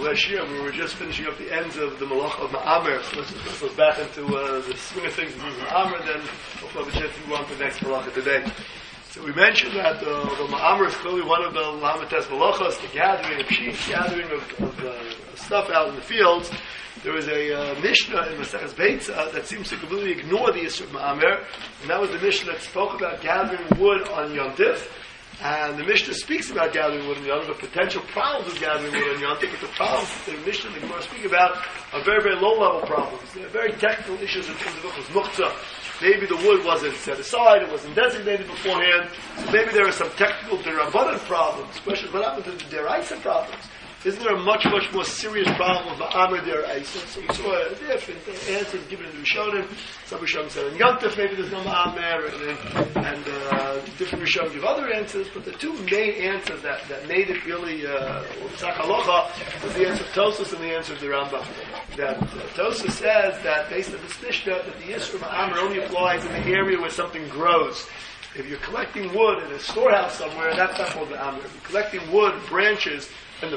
last year we were just finishing up the ends of the Malach of Ma'amer. So let's just go back into the swing of things of Ma'amer, then we'll have a chance to go on to the next Malach today. So we mentioned that the Ma'amer is clearly one of the Lamates Malachos, the gathering of sheep, gathering of stuff out in the fields. There was a Mishnah in Maseches Beitza that seems to completely ignore the issue of Ma'amer, and that was the Mishnah that spoke about gathering wood on Yom Tif. And the Mishnah speaks about gathering wood on Yom Tif, the potential problems of gathering wood on Yom Tif, but the problems that the Mishnah and the Gemara speak about are very, very low-level problems. They're very technical issues in terms of it was muhtzah. Maybe the wood wasn't set aside, it wasn't designated beforehand, so maybe there are some technical derabbanan problems. Questions, what happened to the deraisa problems? Isn't there a much, much more serious problem with Ma'amer deraisa? So we saw different answers given in the Rishonim. Some Rishonim said in Yom Tov maybe there's no Ma'amer, and different Rishonim give other answers, but the two main answers that made it really Tzach Halacha was the answer of Tosfos and the answer of the Rambam. That Tosfos says that based on this Mishnah, that the issue of Ma'amer only applies in the area where something grows. If you're collecting wood in a storehouse somewhere, that's not called Ma'amer. If you're collecting wood, branches,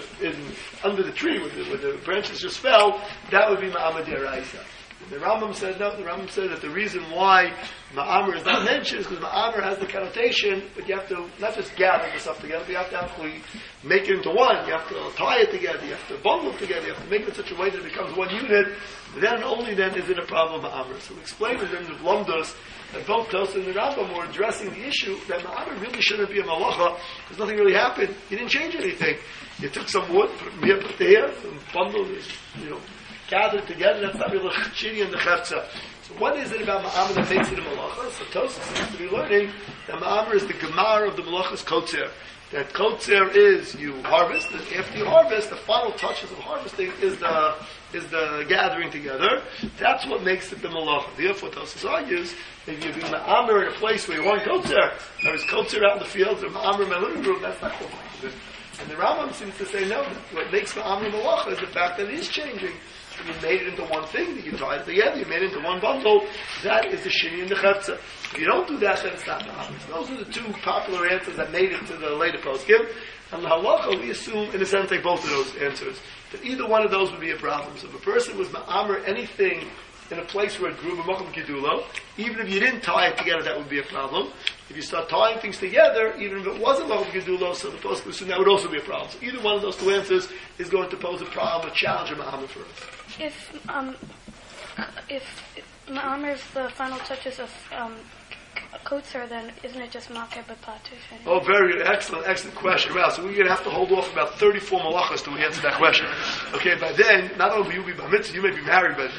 under the tree where the branches just fell, that would be Ma'amer deraisa. The Rambam said no. The Rambam said that the reason why Ma'amer is not mentioned is because Ma'amer has the connotation, but you have to not just gather the stuff together, but you have to actually make it into one. You have to tie it together. You have to bundle it together. You have to make it in such a way that it becomes one unit. Then only then is it a problem of Ma'amer. So we explained in the Lumdos that both Tosfos and the Rambam were addressing the issue that Ma'amer really shouldn't be a malacha because nothing really happened. You didn't change anything. You took some wood, put it from here, put it there, and bundled it, gathered together. That's not really chini and the chefza. So what is it about Ma'amer that makes it a malacha? So Tosfos seems to be learning that Ma'amer is the gemara of the malacha's kotzer. That kotzer is you harvest, and after you harvest, the final touches of harvesting is the gathering together. That's what makes it the malacha. Therefore, Tosfos argues, if you're doing Ma'amer in a place where you want kotzer, there is kotzer out in the fields, or Ma'amer in my living room, that's not called Ma'amer. And the Rambam seems to say no. What makes Ma'amer malacha is the fact that it is changing. You made it into one thing, that you tied it together, you made it into one bundle. That is the shini and the chefza. If you don't do that, then it's not Ma'amer. So those are the two popular answers that made it to the later poskim. And the halacha, we assume, in a sense, take both of those answers. That either one of those would be a problem. So if a person was Ma'amer anything in a place where it grew b'makom kidulo, even if you didn't tie it together, that would be a problem. If you start tying things together, even if it wasn't makom kidulo, so the post that would also be a problem. So either one of those two answers is going to pose a problem, a challenge of Ma'amer for us. If Ma'amer is the final touches of kotzer, then isn't it just makeh b'patush? Oh, very good. Excellent question. Wow, so we're going to have to hold off about 34 malachas till we answer that question. Okay, by then, not only will you be bar mitzvah, you may be married, but...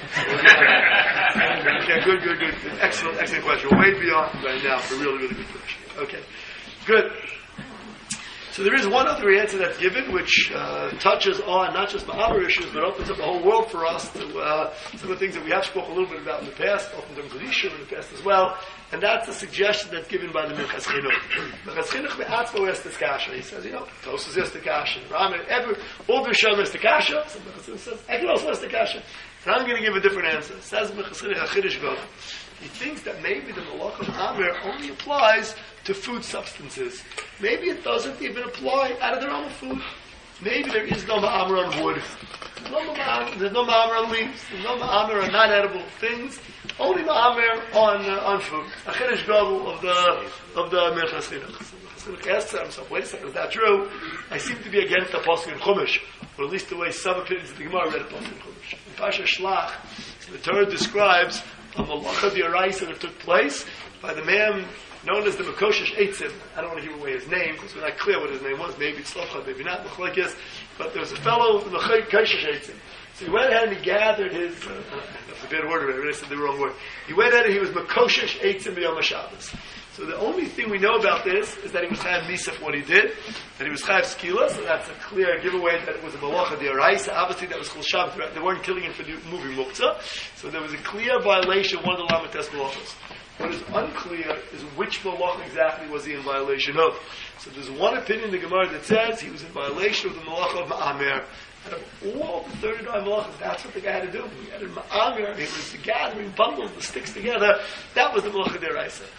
Okay, good. Excellent question. We're way beyond right now for a really, really good question. Okay, good. So there is one other answer that's given, which touches on not just Ma'amer issues, but opens up the whole world for us to some of the things that we have spoken a little bit about in the past, often in Kedishim in the past as well, and that's the suggestion that's given by the Minchas Chinuch. Minchas Chinuch me'atzmo asks the kasha. He says, Tosfos asks the kasha, all the Rishonim ask the kasha, so Minchas Chinuch says, I can also ask the kasha. And I'm going to give a different answer. It says Minchas Chinuch HaChidush Gadol. He thinks that maybe the malach of Ma'amer only applies to food substances. Maybe it doesn't even apply out of their own food. Maybe there is no Ma'amer on wood. There's no Ma'amer on leaves. There's no Ma'amer on non-edible things. Only Ma'amer on food. A Chidush Gadol of the Minchas Chinuch. So Chinuch asks himself, wait a second, is that true? I seem to be against the Pasuk in Chumash, or at least the way some opinions of the Gemara read a Pasuk in Chumash. In Pasha Shlach, the Torah describes a malacha d'oraisa that took place by the man known as the Mekoshesh Eitzim. I don't want to give away his name because we're not clear what his name was. Maybe it's Tzlofcha, maybe not. But there was a fellow, the Mekoshesh Eitzim. So he went ahead and he gathered his. That's a bad word. I really said the wrong word. He went ahead and he was Mekoshesh Eitzim b'Yom HaShabbos. So the only thing we know about this is that he was chayav misa for what he did, that he was chayav skila, so that's a clear giveaway that it was a malacha d'oraisa. Obviously that was chol Shabbat. They weren't killing him for moving muktzah, so there was a clear violation of one of the lamates malachos. What is unclear is which malacha exactly was he in violation of. So there's one opinion in the Gemara that says he was in violation of the malacha of Ma'amer. Out of all the 39 malachas, that's what the guy had to do. He had a Ma'amer, it was the gathering, bundled the sticks together. That was the malacha d'oraisa.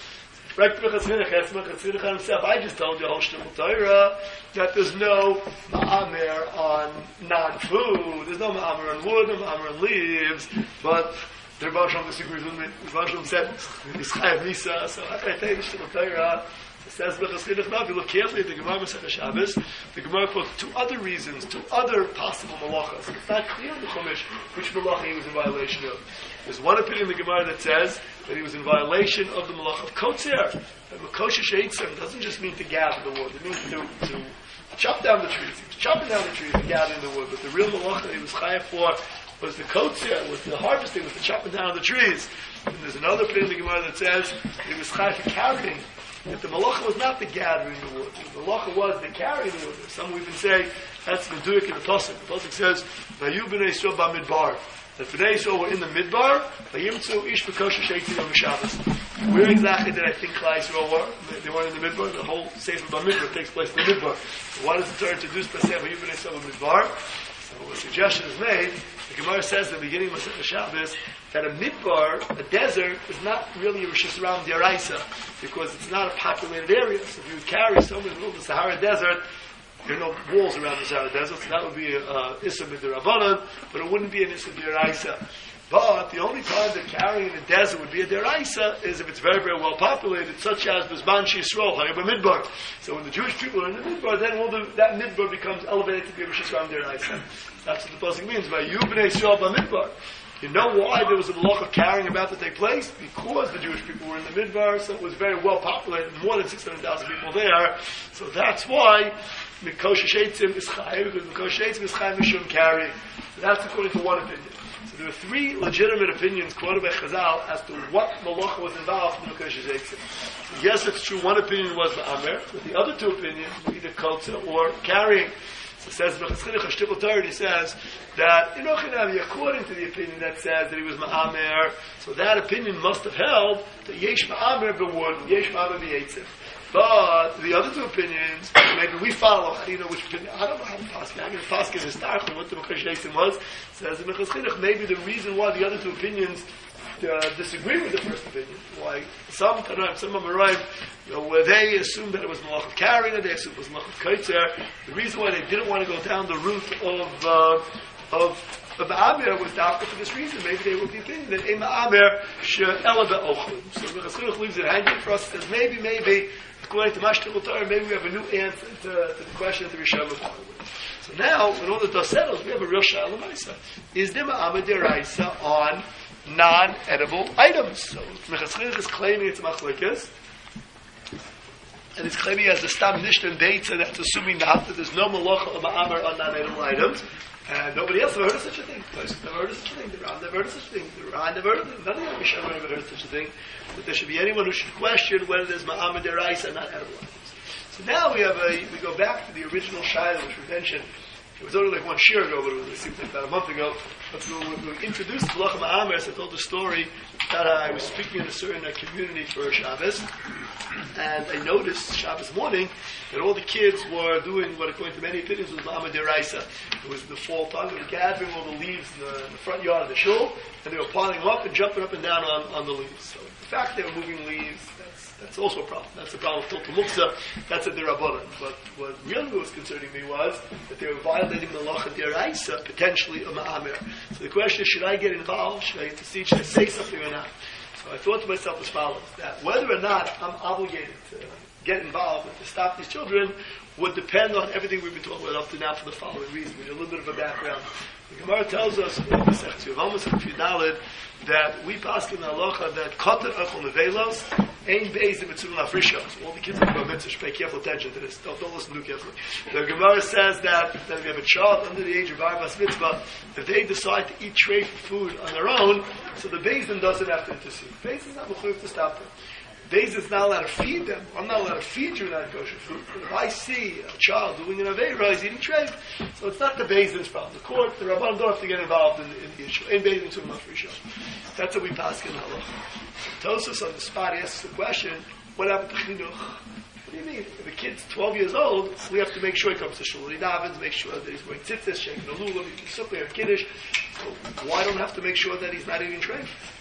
himself. I just told you, Torah, that there's no ma'amer on non-food. There's no ma'amer on wood, no ma'amer on leaves. But the Rebbe Shalom disagrees with me. The Rebbe Shalom said, he's chayav misa. So I tell you, Sh'tim Torah. It says, if you look carefully at the Gemara Masechah Shabbos, the Gemara quotes two other reasons, two other possible malachas. It's not clear in the Chumash which malacha he was in violation of. There's one opinion in the Gemara that says that he was in violation of the malacha of kotzer. And Makoshish Eitzim doesn't just mean to gather the wood. It means to chop down the trees. He was chopping down the trees and gathering the wood. But the real malacha that he was chayav for was the kotzer, was the harvesting, was the chopping down of the trees. And there's another opinion in the Gemara that says he was chayav for carrying. That the malacha was not the gathering the wood. The malacha was the carrying the wood. Some would even say that's the duik in the pasuk. The pasuk says, "Vayu b'nei Yisrael b'midbar." That b'nei Yisrael were in the midbar. Vayimtzu ish b'kosher sheitim on Shabbos. Where exactly did I think Klal Yisrael were? They weren't in the midbar. The whole sefer b'midbar takes place in the midbar. So why does the Torah introduce by saying "Vayu b'nei Yisrael b'midbar"? So a suggestion is made. The Gemara says at the beginning of Masechah Shabbos that a midbar, a desert, is not really a Rishis Ram D'Oraisa because it's not a populated area. So if you would carry someone in the middle of the Sahara Desert, there are no walls around the Sahara Desert, so that would be Issa B'D'Rabbanan, but it wouldn't be an Issa D'Oraisa. But the only time that carrying in a desert would be a deraisa is if it's very, very well populated, such as Bizman Yisrael, Hayab Midbar. So when the Jewish people are in the Midbar, then that Midbar becomes elevated to be a Rosh Hashanah deraisa. That's what the pasuk means by You B'nei Yisrael B'Midbar. You know why there was a malach of carrying about to take place? Because the Jewish people were in the Midbar, so it was very well populated, more than 600,000 people there. So that's why Mikosha Sheitzim is Chayiv, because Mikosha Sheitzim is Chayiv Mishum carrying. So that's according to one opinion. So there are three legitimate opinions quoted by Chazal as to what malacha was involved in Mikosha Sheitzim. Yes, it's true, one opinion was the Amer, but the other two opinions were either Kotza or carrying. So it says, he says that according to the opinion that says that he was Ma'amer, so that opinion must have held that Yesh Ma'amer b'wood, Yesh Ma'amer b'yetzim. But the other two opinions, maybe we follow. How do you know which opinion? I don't know how to paskin. I'm going to paskin historically what the Mekhash Yetzim was. Says the Mechas Chinuch, maybe the reason why the other two opinions disagree with the first opinion. Why some Amoraim, where they assumed that it was malach of carrying it, they assumed it was malach of kaitzer. The reason why they didn't want to go down the route of Ma'amer was after for this reason. Maybe they were the opinion that Ma'amer she'ela be'ochlim. So the Mechas Chinuch leaves it hanging for us. Says maybe according to Mashtichul Torah, maybe we have a new answer to the question that the Rishon was talking about. So now, when all the dust settles, we have a real Sha'al L'maisa. Is there Ma'amer D'Oraisa on non-edible items? So Mechas Chinuch is claiming it's machlekes, and he's claiming as the Stam Nishtan Deitza that's assuming that there's no malacha or ma'amer on non-edible items, and nobody else ever heard of such a thing. Tosfos never heard of such a thing. The Ran never heard of such a thing. The Ran never heard of it. None of the Rishon ever heard of such a thing. That there should be anyone who should question whether there's ma'amer deraisa and non-edible items. So now we go back to the original Shaila which we mentioned. It was only like one year ago, but it seemed like about a month ago. But we introduced Malacha Ma'amer. I told the story that I was speaking in a certain community for Shabbos, and I noticed Shabbos morning that all the kids were doing what, according to many opinions, was Ma'amer Deraisa. It was the fall time. They were gathering all the leaves in the front yard of the shul, and they were piling them up and jumping up and down on the leaves. So the fact they were moving leaves, that's also a problem. That's the problem with Tilta Muksa. That's a Derabanan. But what really was concerning me was that they were violating the Malacha Deraisa, potentially a Ma'amer. So the question is, should I get involved? Should I intercede? Should I say something or not? So I thought to myself as follows, that whether or not I'm obligated to get involved and to stop these children would depend on everything we've been talking about up to now for the following reason. A little bit of a background. The Gemara tells us in the Sechus Yevamos and Fidalid that we pass in the halacha that Koter Echol Nevelos Ein Beis Mitzvah Nafrisha. So all the kids are going to pay careful attention to this. Don't listen too carefully. The Gemara says that if you have a child under the age of Bar Bas Mitzvah, if they decide to eat tray food on their own, so the Beis Din doesn't have to intercede. Beis Din is not mechuyev to stop them. Beis is not allowed to feed them. I'm not allowed to feed you non-kosher food. But if I see a child doing an aveira, he's eating treif. So it's not the Beis Din's problem. The court, the Rabban don't have to get involved in the issue. In Beis Din, that's what we pass in halacha. Tosfos on the spot asks the question, what happened to chinuch? What do you mean? If a kid's 12 years old, we have to make sure he comes to shul. He davens, make sure that he's wearing tzitzis, shaking the lulav, eating sukkah, or kiddush. So why don't we have to make sure that he's not eating treif?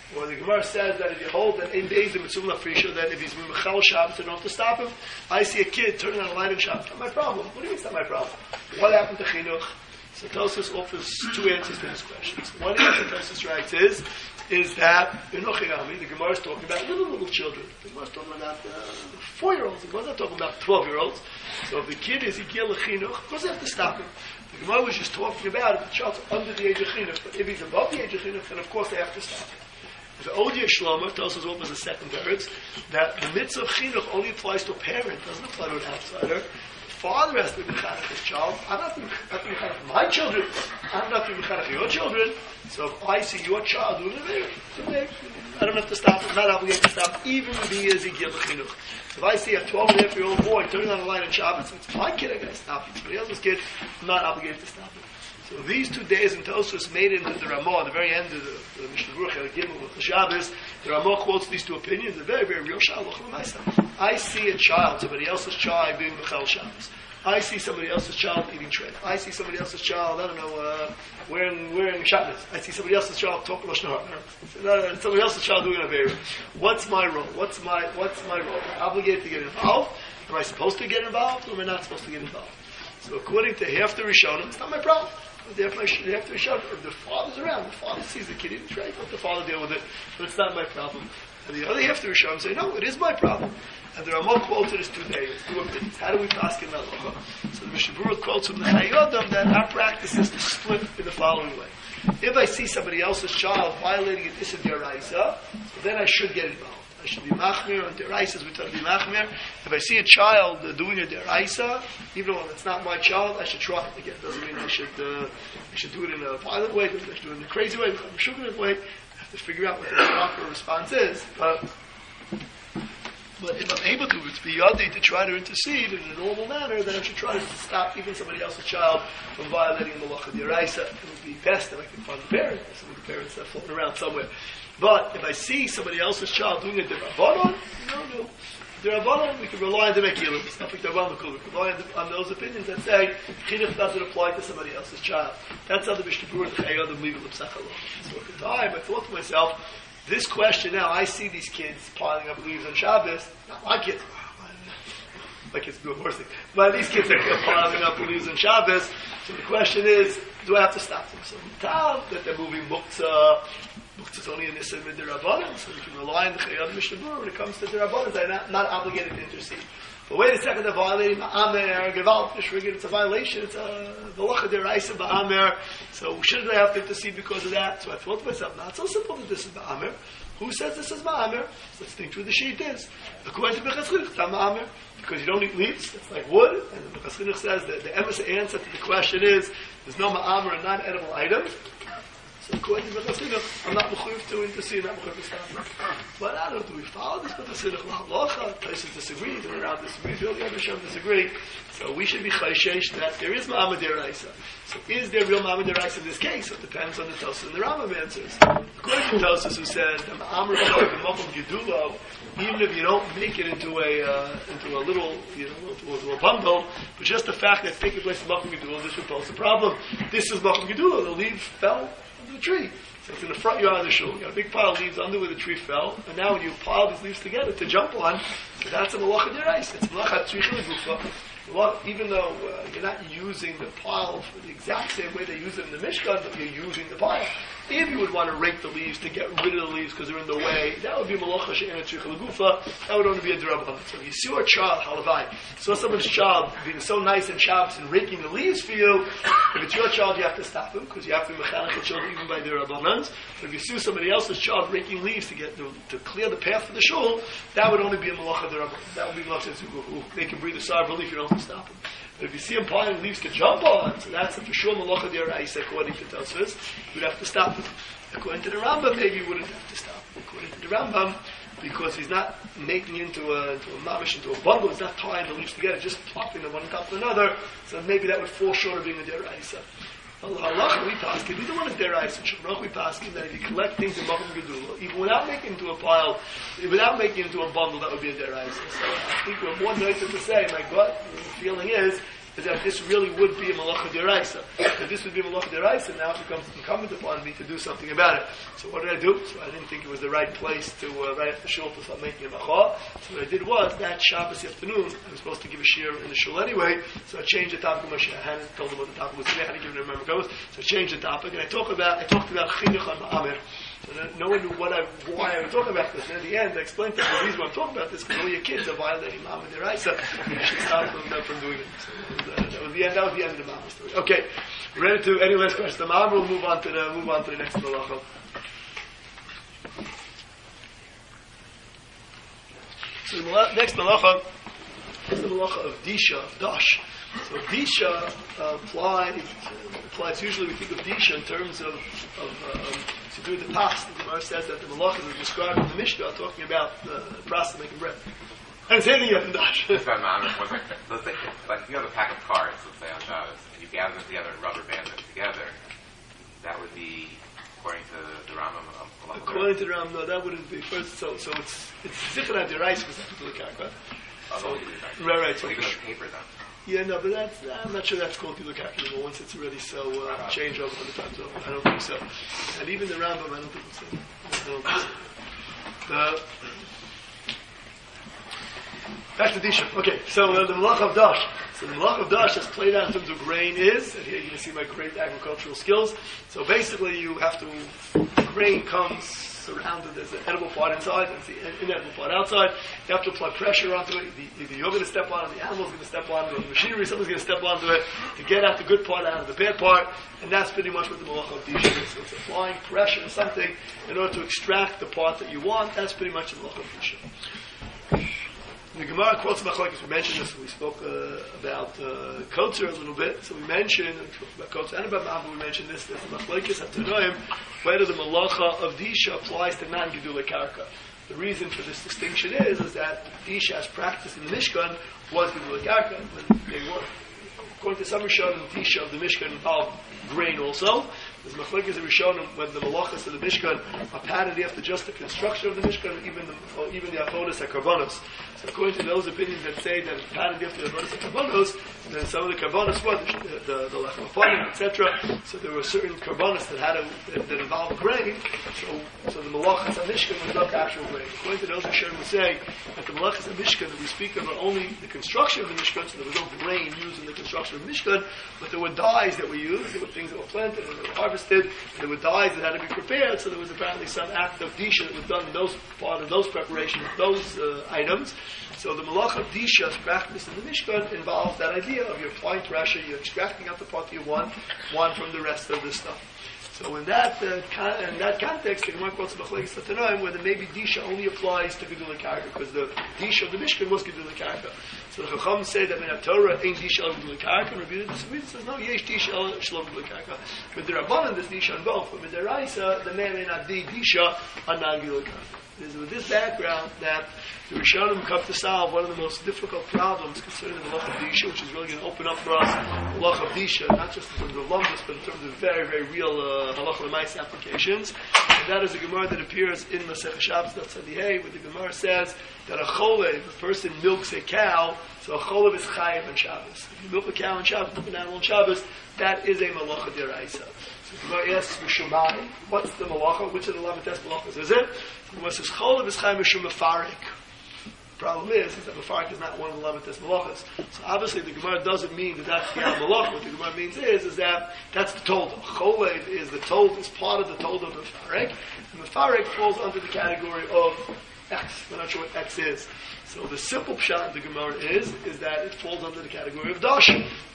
Or the Gemara says that if you hold that in days of Mitzvah Lafrisha, that if he's Mechal Shabbos, you don't have to stop him. I see a kid turning on a light in Shabbos. Not my problem. What do you mean it's not my problem? What happened to Chinuch? So Tosfos offers two answers to this question. One answer Tosfos writes is that in Ochirami, the Gemara is talking about little children. The Gemara is talking about 4-year-olds. The Gemara is not talking about 12-year-olds. So if the kid is Igil Chinuch, of course I have to stop him. The Gemara was just talking about if the child's under the age of Chinuch, but if he's above the age of Chinuch, then of course they have to stop him. The Odia Shlomo tells us what was the second teretz, that the mitzvah of chinuch only applies to a parent, doesn't apply to an outsider. The father has to be mechanech his child. I'm not to be mechanech my children. I'm not to be mechanech your children. So if I see your child doing it, I don't have to stop. I'm not obligated to stop, even if he is Igil Chinuch. If I see a 12-and-a-half-year-old boy turning on a light on Shabbos, it's my kid, I got to stop him. Somebody else's kid, I'm not obligated to stop him. So these 2 days in Tosfos made into the Ramah, at the very end of the Mishnah Berurah Gimel with the Shabbos, the Ramah quotes these 2 opinions, a very, very real Shabbos. I see a child, somebody else's child being Mechal Shabbos. I see somebody else's child eating tread. I see somebody else's child, I don't know, wearing Shabbos. I see somebody else's child talking Lashon Hara. Somebody else's child doing a Avera. What's my role? What's my role? Am I obligated to get involved? Am I supposed to get involved, or am I not supposed to get involved? So according to half the Rishonim, it's not my problem. Therefore, they have to show if the father's around, the father sees the kid eating tread, let the father deal with it, but it's not my problem. And the other half of the Rishonim say, no, it is my problem. And there are more quotes in this 2 days, 2 opinions. How do we pass in Halacha? So the Mishnah Berurah quotes from the Chayyim that our practice is to split in the following way. If I see somebody else's child violating a Issa Deraisa, then I should get involved. I should be machmir on deraisas. We try to be machmir. If I see a child doing a deraisa, even when it's not my child, I should try it again. Doesn't mean I should do it in a violent way. I should do it in a crazy way, in a sugared way. I have to figure out what the proper response is. But if I'm able to, it's biyadi to try to intercede in a normal manner, then I should try to stop even somebody else's child from violating the malacha deraisa. It would be best if I could find the parent. Some of the parents are floating around somewhere. But if I see somebody else's child doing a derabanan, no. Derabanan, we can rely on the Mekilim. It's not like Derabanan, we can rely on those opinions that say chinuch doesn't apply to somebody else's child. That's how the Mishnah Berurah, the Chayyim, leave it l'psach alone. So at the time, I thought to myself, this question now, I see these kids piling up leaves on Shabbos. Not my kids. My kids do a worse thing. But these kids are piling up leaves on Shabbos. So the question is, do I have to stop them? So the time that they're moving muktzah, it's only in this Derabanan, so we can rely on the Chayyim Mishnah Berurah when it comes to Derabanan. They're not obligated to intercede. But wait a second, they're violating Ma'amer, Gewalt, it's a violation, it's a Malacha Deraisa Ba'amer, so shouldn't I have to intercede because of that? So I thought to myself, not so simple that this is Ba'amer. Who says this is Ma'amer? So let's think through the sheet is. According to Bechas Chinuch, it's not Ma'amer, because you don't eat leaves, it's like wood, and the Bechas Chinuch says that the emes answer to the question is, there's no Ma'amer and non-edible items. According to Bechas Chinuch, I'm not mechuyev to intercede, I'm not mechuyev to stop. But I don't know, do we follow this Bechas Chinuch l'halacha? Places disagree, the Rav disagrees, the other Shem disagree. So we should be chayshesh that there is Ma'amad Deraisa. So is there real Ma'amad Deraisa in this case? So it depends on the Tosfos and the Rambam answers. According to Tosfos, who says the Ma'amar of the Makom Gedulo, even if you don't make it into a little, into a bundle, but just the fact that it's taking place in Makom Gedulo, this would pose a problem. This is Makom Gedulo, the leaf fell the tree. So it's in the front yard of the shul. You got a big pile of leaves under where the tree fell, and now when you pile these leaves together to jump on, so that's a malacha deraisa. It's malacha tzricha legufa. Even though you're not using the pile for the exact same way they use it in the Mishkan, but you're using the pile. If you would want to rake the leaves to get rid of the leaves because they're in the way, that would be malacha she'ena tzricha legufa. That would only be a derabanan. So if you see your child, halavai, saw someone's child being so nice in Shabbos and raking the leaves for you, if it's your child, you have to stop him because you have to be mechanech the children even by derabanans. But if you see somebody else's child raking leaves to clear the path for the shul, that would only be a malacha derabanan. That would be malacha tzricha. They can breathe a sigh of relief. You don't have to stop him. But if you see him piling leaves to jump on, so that's for sure malacha deraisa according to Tosfos, you'd have to stop him. According to the Rambam, maybe you wouldn't have to stop him. According to the Rambam, because he's not making into a mamish, into a bundle, he's not tying the leaves together, just plopping them one on top of another, so maybe that would fall short of being a deraisa. Allah, we paskin, we don't want to deraisa. Shulchan we paskin that if you collect things in Makom Gedula, even without making into a pile, without making into a bundle, that would be a deraisa. So I think we're more nicer to say, my gut, the feeling is is that this really would be a malacha deraisa. If this would be a malacha deraisa, now it becomes incumbent upon me to do something about it. So what did I do? So I didn't think it was the right place to, right after shul, to start making a macha. So what I did was, that Shabbos afternoon, I was supposed to give a shir in the shul anyway, so I changed the topic of my shir. I hadn't told them what the topic was today, I hadn't given them a remember. So I changed the topic, and I talked about chinuch on ma'amer. So no one knew why I was talking about this. And at the end, I explained to them the reason why I'm talking about this, because all your kids are violating Ma'amad Deraisa. You should stop them from doing it. So that was the end of the Ma'amad story. Okay, we're ready to any last questions. The Ma'amad will move on to the next malacha. So the next malacha is the malacha of Disha, of Dash. So Disha applies usually we think of Disha in terms of to do the past. The Gemara says that the malachas are described in the Mishnah talking about the process of making bread. And say anything yet in Dash. Let's say, like if you have a pack of cards, let's say on Shabbos, and you gather them together and rubber band them together, that would be according to the Rambam. According to the Rambam, no, that wouldn't be first. So it's Zichron HaDeraisa because that's what the Karka. Right. So even the paper then. Yeah, no, but I'm not sure that's called Gilukak anymore. Once it's already so changed over the times over, I don't think so. And even the Rambam, I don't think it's so. Back to Disha. Okay, so the Malach of Dash. So the Malach of Dash, as played out in terms of grain, is, and here you're going to see my great agricultural skills. So basically, you have to, grain comes surrounded, there's an edible part inside, and the inedible part outside. You have to apply pressure onto it. Either you're going to step on it, the animal's going to step on it, or the machinery, someone's going to step onto it to get out the good part out of the bad part. And that's pretty much what the Malach of Disha is. So it's applying pressure or something in order to extract the part that you want. That's pretty much the Malach of Disha. The Gemara quotes Machlokes. We mentioned this when we spoke about Kotzer a little bit. So we mentioned about Kotzer and about Ma'am, we mentioned this. That the Machlokes at Tanoim, whether the Malacha of Disha applies to non-Gedulei Karka. The reason for this distinction is that Disha, as practiced in the Mishkan, was Gedulei Karka. When they were, according to some Rishonim, Disha of the Mishkan involved grain also. There's Machlokes and Rishonim when the Malachas of the Mishkan are patterned after just the construction of the Mishkan, or even the Avodas HaKarbonos. So according to those opinions that say that it's patterned after the Avodas HaKarbonos, then some of the Karbonos were the Lechem Aponim, etc. So there were certain Karbonos that involved grain. So the Malachas of Mishkan was not actual grain. According to those Rishonim who say that the Malachas of Mishkan that we speak of are only the construction of the Mishkan, so there was no grain used in the construction of the Mishkan, but there were dyes that were used, there were things that were planted and they were harvested, and there were dyes that had to be prepared, so there was apparently some act of Disha that was done in part of those preparations, those items. So the Malach of Disha, as practiced in the Mishkan, involves that idea of you're applying pressure, you're extracting out the part you want from the rest of the stuff. So in that context, the Gemara quotes Machlokes Tanoim, where the maybe Disha only applies to Gedulei Karka, because the Disha of the Mishkan was Gedulei Karka. So the Chacham say that in Torah ain't Disha al Gedulei Karka, and Rabbi Yehuda says no, yesh Disha al Shalom Gedulei Karka. But the Rabbanan there's Disha on both. But with the Raisa, the man may not be Disha on non Gedulei Karka. It is with this background that the Rishonim come to solve one of the most difficult problems concerning the Malach of Disha, which is really going to open up for us the Malach of Disha, not just in terms of lumbus, but in terms of very, very real Halacha L'Maisa applications. And that is a Gemara that appears in Masechah Shabbos, where the Gemara says that a cholev, if a person milks a cow, so a cholev is chayiv on Shabbos. If you milk a cow on Shabbos, milk an animal on Shabbos, that is a Malacha D'Oraisa. So the Gemara asks, Mishumai, what's the Malacha? Which of the Lamates Malachas is it? The Gemara says, cholev is chayiv mishum mefarik. Problem is that Mefarik is not one of the Lamates Malachas. So obviously the Gemara doesn't mean that that's the Malach. What the Gemara means is that that's the Tolda. Cholev is the Tolda, is part of the Tolda of Mefarik. And Mefarik falls under the category of X. We're not sure what X is. So the simple pshat of the Gemara is that it falls under the category of Dash,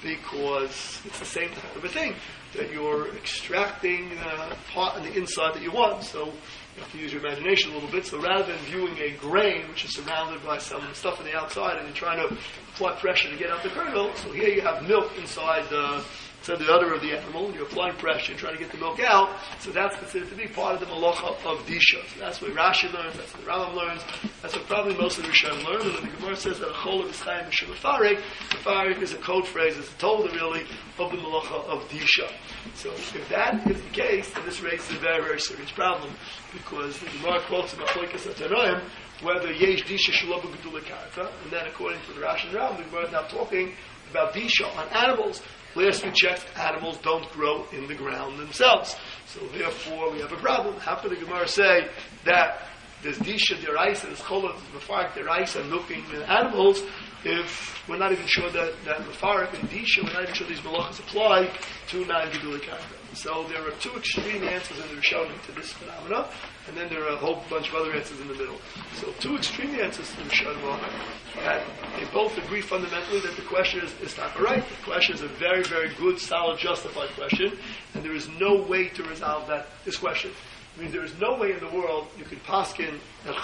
because it's the same type of a thing, that you're extracting part on the inside that you want. So you have to use your imagination a little bit. So rather than viewing a grain which is surrounded by some stuff on the outside and you're trying to apply pressure to get out the kernel, so here you have milk inside the udder of the animal, and you're applying pressure and trying to get the milk out, so that's considered to be part of the Malacha of Disha. So that's what Rashi learns, that's what the Rambam learns, that's what probably most of the Rishonim learn. And when the Gemara says that a cholev is chayim mishum mefarik, mefarik is a code phrase, it's a tolda really, of the Malacha of Disha. So if that is the case, then this raises a very, very serious problem, because the Gemara quotes about Machlokes Tanoim, whether yesh Disha shalom b'gedulei karka, and then according to the Rashi and Rambam, the Gemara is now talking about Disha on animals. Last we checked, animals don't grow in the ground themselves. So therefore, we have a problem. How can the Gemara say that there's Disha deraisa, there's Chola, there's Mefarik deraisa, milking animals, if we're not even sure that Mefarik and Disha, we're not even sure these malachas apply to non-Gedulei Karka. So there are two extreme answers in the Rishonim to this phenomena, and then there are a whole bunch of other answers in the middle. So two extreme answers to the Rishonim are that they both agree fundamentally that the question is not right. The question is a very, very good, solid, justified question, and there is no way to resolve this question. I mean, there is no way in the world you can paskin that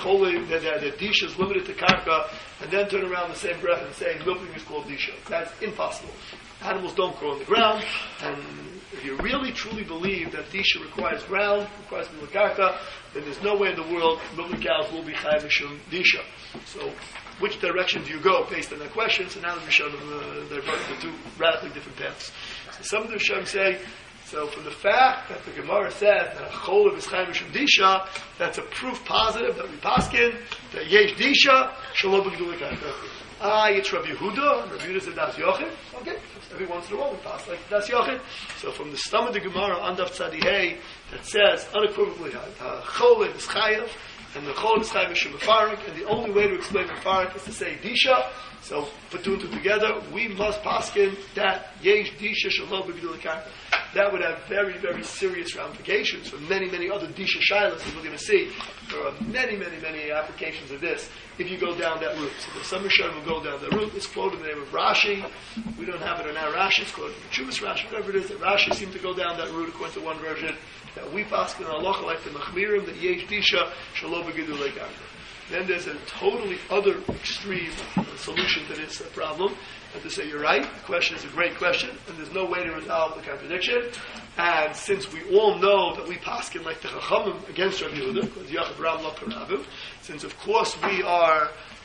Disha is limited to Karka and then turn around the same breath and say milking is called Disha. That's impossible. Animals don't grow on the ground, and if you really truly believe that Disha requires ground, requires Karka, then there's no way in the world milking cows will be Chayav Mishum Disha. So, which direction do you go based on that question? So now the Rishonim, they're both the two radically different paths. So some of the Rishonim say, so from the fact that the Gemara says that a cholav is chayav mishum disha, that's a proof positive that we paskin that yesh disha shalom b'gedulei karka. It's Rabbi Yehuda, and Rabbi Yehuda said das Yochid. Okay, every once in a while we pass like das Yochid. So from the stomach of the Gemara on Daf Tzadi Hey that says unequivocally cholav is chayav and the cholav is chayav mishum mefarik, and the only way to explain mefarik is to say disha. So put two and two together, we must paskin that yesh disha shalom b'gedulei karka. That would have very, very serious ramifications for many, many other Disha Shilas that we're going to see. There are many, many, many applications of this if you go down that route. So the Summer Rishonim will go down that route. It's quoted in the name of Rashi. We don't have it in our Rashi. It's quoted in Chuvas Rashi, whatever it is. That Rashi seemed to go down that route according to one version. That we pass in halacha like the Machmirim, that Yesh Disha Shalom B'Gedulei Karka. Then there's a totally other extreme solution to this problem. And to say you're right, the question is a great question, and there's no way to resolve the contradiction. And since we all know that we paskin like the Chachamim against Rabbi Yehuda, because Yachad Ram Lo Karavu, since of course we are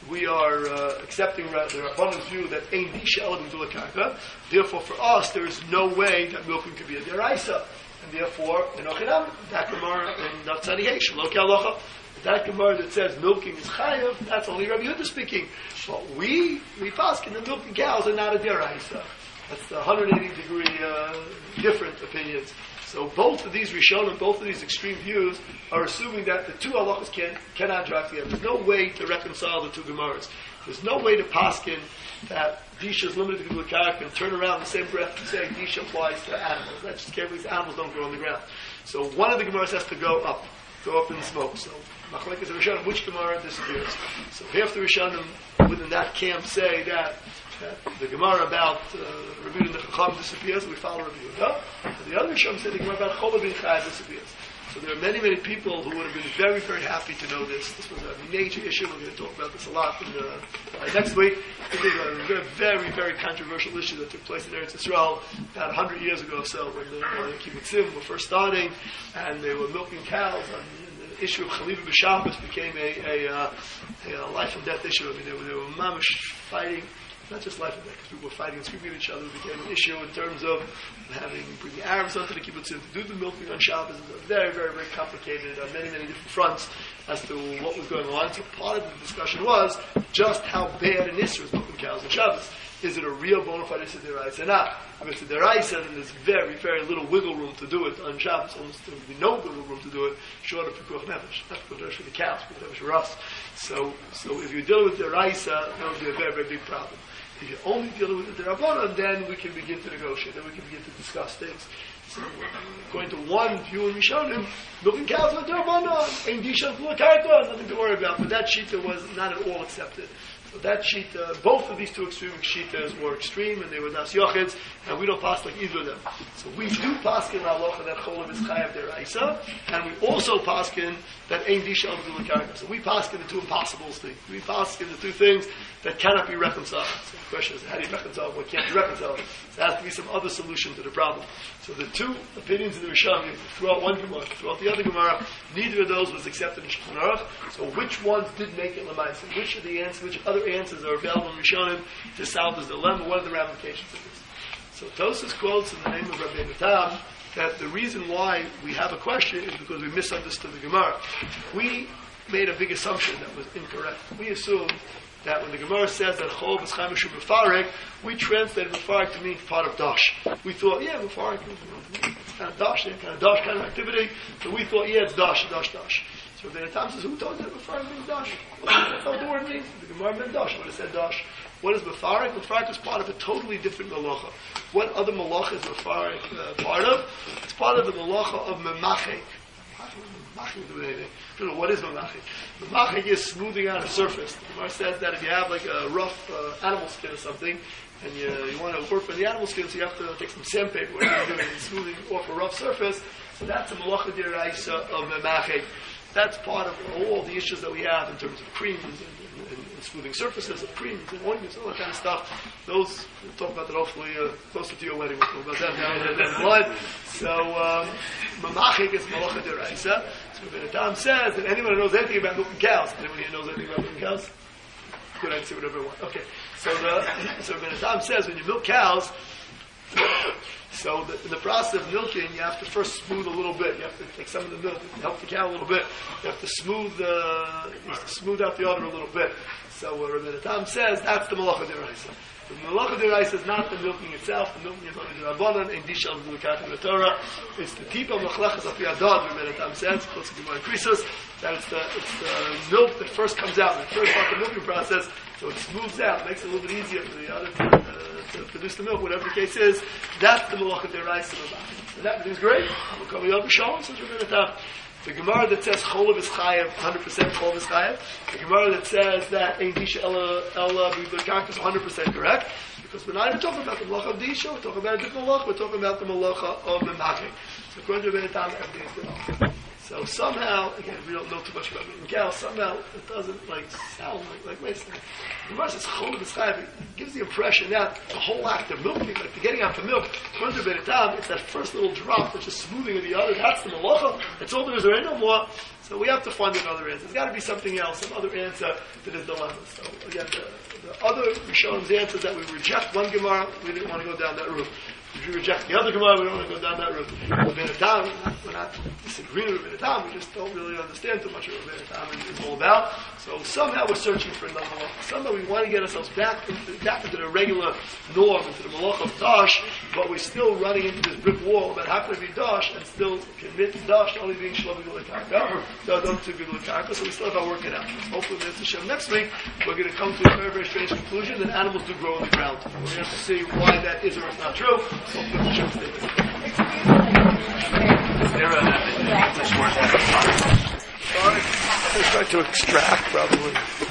accepting the Rabbanon's view that Ein Disha Elam Gedulei Karka, therefore for us there is no way that milking could be a deraisa, and therefore Enochinam that Gemara in Daf Tzadi Hey Shelo Ke'Halacha. That Gemara that says milking is chayav, that's only Rabbi Yehuda speaking. But we paskin the milking cows are not a deraisa. That's the 180-degree different opinions. So both of these Rishonim, both of these extreme views, are assuming that the two halachas cannot drive together. There's no way to reconcile the two Gemaras. There's no way to paskin that Disha is limited to Gedulei Karka and turn around the same breath and say Disha applies to animals. That just can't, because animals don't grow on the ground. So one of the Gemaras has to go up in the smoke. So Machlekes Rishonim, which Gemara disappears? So half the Rishonim within that camp say that the Gemara about Rabbi Yehuda Chacham disappears, we follow Rabbi Yehuda. And the other Rishonim say the Gemara about Cholav bin Chayav disappears. So there are many, many people who would have been very, very happy to know this. This was a major issue. We're going to talk about this a lot next week. This is a very, very controversial issue that took place in Eretz Yisrael about 100 years ago or so, when the kibbutzim were first starting and they were milking cows. The issue of Chaliva b'Shabbos became a life and death issue. I mean, they were mamish fighting. Not just life and death, because people were fighting and screaming at each other. It became an issue in terms of bringing Arabs onto the kibbutzim to do the milking on Shabbos. It was very, very, very complicated on many, many different fronts as to what was going on. So part of the discussion was just how bad an issue is milking cows on Shabbos. Is it a real bona fide issue deraisa or not? If it's a deraisa, then there's very, very little wiggle room to do it on Shabbos. Almost there would be no wiggle room to do it short of pikuach nefesh. Not pikuach nefesh for the cows, pikuach nefesh for us. So if you're dealing with deraisa, that would be a very, very big problem. If you're only dealing with the Rabbanan, then we can begin to negotiate, then we can begin to discuss things. So, according to one view in Rishonim, milking cows are Rabbanan, Ein Disha Gedulei Karka, nothing to worry about. But that shita was not at all accepted. So that shita, both of these two extreme shitas were extreme, and they were nas yochids, and we don't pass like either of them. So we do paskin halacha that cholav is chayav deraisa, and we also paskin that Ein Disha Gedulei Karka. So we paskin the two impossibles things. We paskin the two things that cannot be reconciled. So the question is, how do you reconcile what can't be reconciled? There has to be some other solution to the problem. So the two opinions of the Rishonim, throughout one Gemara, throughout the other Gemara, neither of those was accepted in Shulchan Aruch. So which ones did make it l'maisa? Which of the answers, which other answers are available in Rishonim to solve this dilemma? What are the ramifications of this? So Tosfos quotes in the name of Rabbi Tam that the reason why we have a question is because we misunderstood the Gemara. We made a big assumption that was incorrect. We assumed that when the Gemara says that Chol B'Schaim Mishu Mefarek, we translated Mefarek to mean part of Dash. We thought, yeah, Mefarek, it's kind of Dash, kind of activity. So we thought, yeah, it's Dash. So then the time says, who told you that Mefarek means Dash? That's not the word means. The Gemara meant Dash, but it said Dash. What is Mefarek? Mefarek is part of a totally different Malacha. What other Malacha is Mefarek part of? It's part of the Malacha of Memachek. I don't know what is Memachek. Memachek is smoothing out a surface. The Gemara says that if you have like a rough animal skin or something, and you want to work with the animal skin, so you have to take some sandpaper, whatever you're doing, and smoothing off a rough surface. So that's a Malacha D'Oraisa of Memachek. That's part of all the issues that we have in terms of creams and smoothing surfaces of creams and ointments, all that kind of stuff. Those, we'll talk about that hopefully closer to your wedding. We'll talk about that down the line. So, Mamachik is Malacha D'Oraisa. So, the Tam says that anyone who knows anything about milking cows, anyone here knows anything about milking cows? Good, I can say whatever I want. Okay. So, the Tam says when you milk cows, so in the process of milking, you have to first smooth a little bit. You have to take some of the milk and help the cow a little bit. You have to smooth out the udder a little bit. So Rabbi Tam says that's the Malacha D'Oraisa. The Malacha D'Oraisa is not the milking itself. The milking is only the Rabbanan and Disha of the the Torah. It's the Tipa Machlechas of Yadad. Rabbi Tam says, close to Gemara Krisos, that it's the milk that first comes out, the first part of the milking process. So it smooths out, makes it a little bit easier for the other to produce the milk, whatever the case is. That's the Malacha D'Oraisa. So that is great. We'll cover the other Shalom, says Rabbi Tam. The Gemara that says Cholav is Chayav, 100% Cholav is Chayav. The Gemara that says that Ein Disha Ella B'Karka is 100% correct. Because we're not even talking about the Malacha of Disha, we're talking about a different Malacha, we're talking about the Malacha of Memachek. So according to Rabbi Tam, everything is good. So somehow, again, we don't know too much about milking cows, somehow it doesn't sound like wasting. The Gemara says Cholav is Chayav. It gives the impression that the whole act of milking, like the getting out the milk, according to Rabbi Tam, it's that first little drop that's just smoothing of the udder. That's the Malacha. That's all there is. There ain't no more. So we have to find another answer. There's got to be something else, some other answer to this dilemma. So again, the other Rishon's answer is that we reject one Gemara. We didn't want to go down that route. If we reject the other Gemara, we don't want to go down that route. Rabbi Tam, we're not disagreeing with Rabbi Tam. We just don't really understand too much of what Rabbi Tam is all about. So somehow we're searching for another Malacha. Somehow we want to get ourselves back into the regular norm, into the Malacha of Dash, but we're still running into this brick wall about how can it be Dash and still commit to Dash only being Shlo B'Gul Karka. No, don't do B'Gul Karka, so we still have our work it out. Hopefully, next week, we're going to come to a very, very strange conclusion that animals do grow on the ground. We're going to have to see why that is or is not true. Hopefully, Hashem stay with us. Sorry, I tried to extract probably.